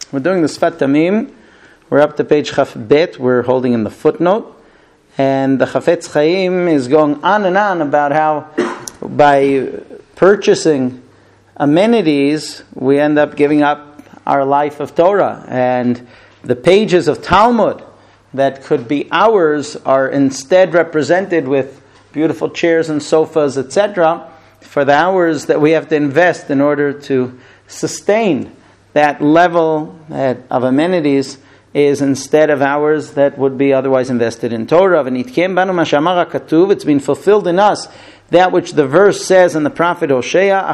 We're doing the Sfat Tamim. We're up to page Chaf Bet. We're holding in the footnote. And the Chafetz Chaim is going on and on about how by purchasing amenities, we end up giving up our life of Torah. And the pages of Talmud that could be ours are instead represented with beautiful chairs and sofas, etc., for the hours that we have to invest in order to sustain that level of amenities is instead of hours that would be otherwise invested in Torah. It's been fulfilled in us that which the verse says in the prophet Hosea,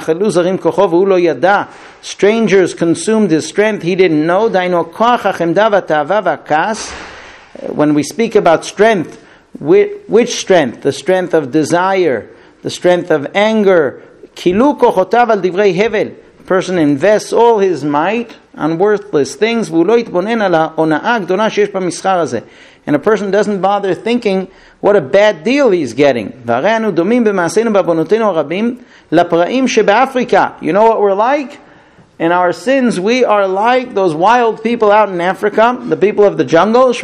strangers consumed his strength, he didn't know. When we speak about strength, which strength? The strength of desire, the strength of anger. A person invests all his might on worthless things, and a person doesn't bother thinking what a bad deal he's getting. You know what we're like? In our sins, we are like those wild people out in Africa, the people of the jungle.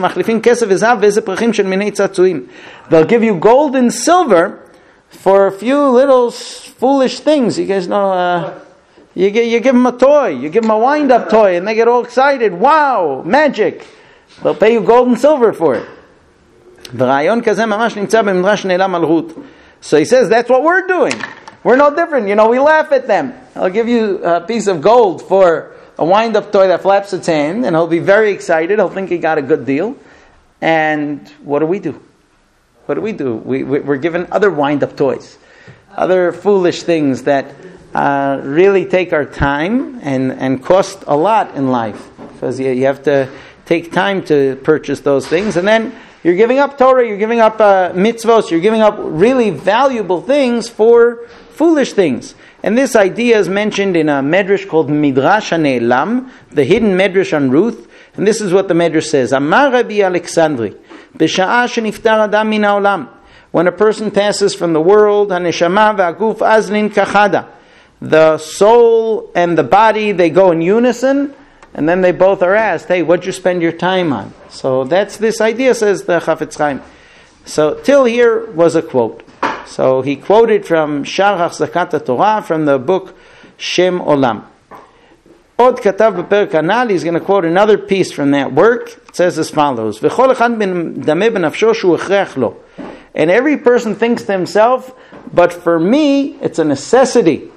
They'll give you gold and silver for a few little foolish things. You guys know... You give them a toy, you give them a wind-up toy, and they get all excited. Wow, magic! They'll pay you gold and silver for it. So he says, that's what we're doing. We're no different. We laugh at them. I'll give you a piece of gold for a wind-up toy that flaps its hand, and he'll be very excited. He'll think he got a good deal. And what do? We're given other wind-up toys, other foolish things that really take our time and cost a lot in life, because you have to take time to purchase those things, and then you're giving up Torah, you're giving up mitzvos, you're giving up really valuable things for foolish things. And this idea is mentioned in a medrash called Midrash HaNe'elam, the hidden medrash on Ruth, and this is what the medrash says: Amar Rabbi Alexandri, b'sha'a sheniftar adam min ha'olam, when a person passes from the world, haneshama v'aguf azlin kachada, the soul and the body, they go in unison, and then they both are asked, hey, what'd you spend your time on? So that's this idea, says the Chafetz Chaim. So till here was a quote. So he quoted from Shar Achzakat Torah, from the book Shem Olam. Od katav b'perek hanal, he's going to quote another piece from that work. It says as follows: V'chol echad dameh b'nafsho shu echrech lo. And every person thinks to himself, but for me, it's a necessity.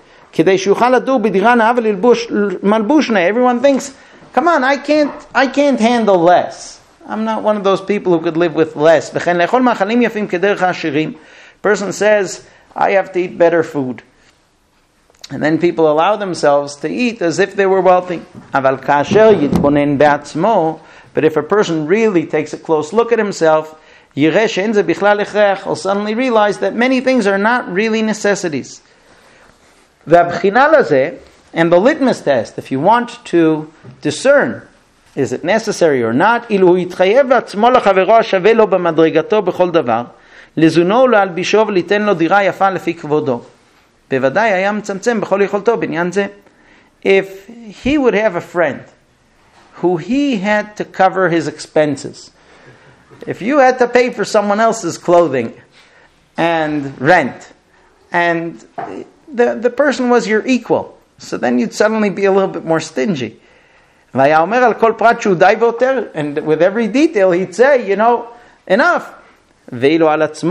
Everyone thinks, come on, I can't handle less. I'm not one of those people who could live with less. Person says, I have to eat better food. And then people allow themselves to eat as if they were wealthy. But if a person really takes a close look at himself, he'll suddenly realize that many things are not really necessities. And the litmus test, if you want to discern, is it necessary or not? If he would have a friend who he had to cover his expenses, if you had to pay for someone else's clothing and rent, and the person was your equal, so then you'd suddenly be a little bit more stingy. And with every detail he'd say, enough. But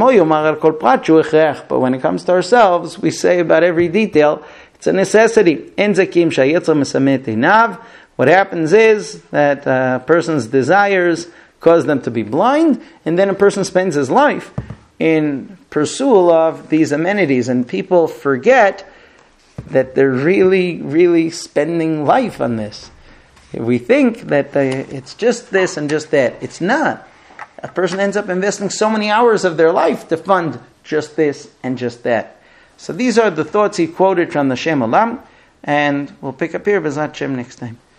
when it comes to ourselves, we say about every detail, it's a necessity. What happens is that a person's desires cause them to be blind, and then a person spends his life in pursuit of these amenities, and people forget that they're really, really spending life on this. We think that it's just this and just that. It's not. A person ends up investing so many hours of their life to fund just this and just that. So these are the thoughts he quoted from the Shem Olam, and we'll pick up here B'ezrat Hashem next time.